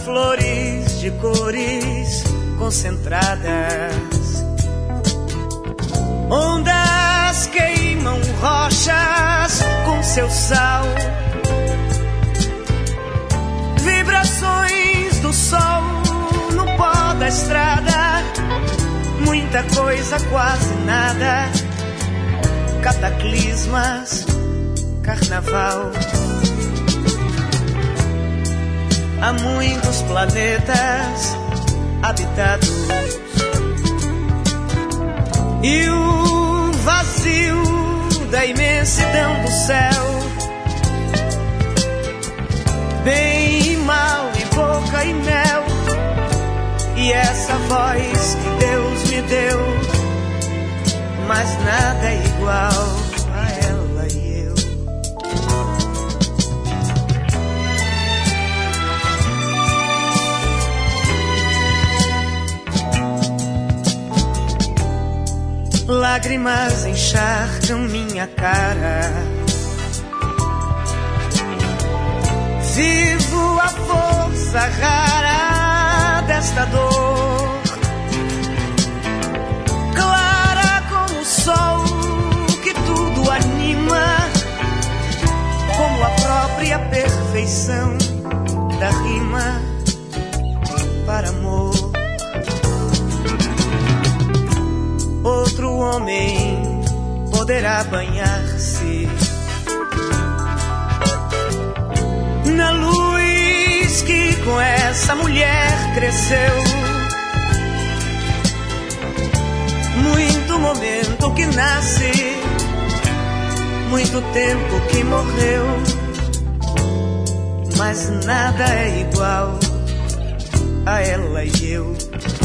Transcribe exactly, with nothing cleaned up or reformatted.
flores de cores concentradas. Ondas queimam rochas com seu sal. Vibrações do sol no pó da estrada. Muita coisa, quase nada. Cataclismas, carnaval. Há muitos planetas habitados e o vazio da imensidão do céu. Bem e mal, e boca e mel. E essa voz que Deus me deu, mas nada é igual a ela e eu. Lágrimas encharcam minha cara. Vivo a força rara desta dor, clara como o sol que tudo anima, como a própria perfeição da rima para amor. Outro homem poderá banhar-se na luz que com essa mulher cresceu. Muito momento que nasce, muito tempo que morreu, mas nada é igual a ela e eu.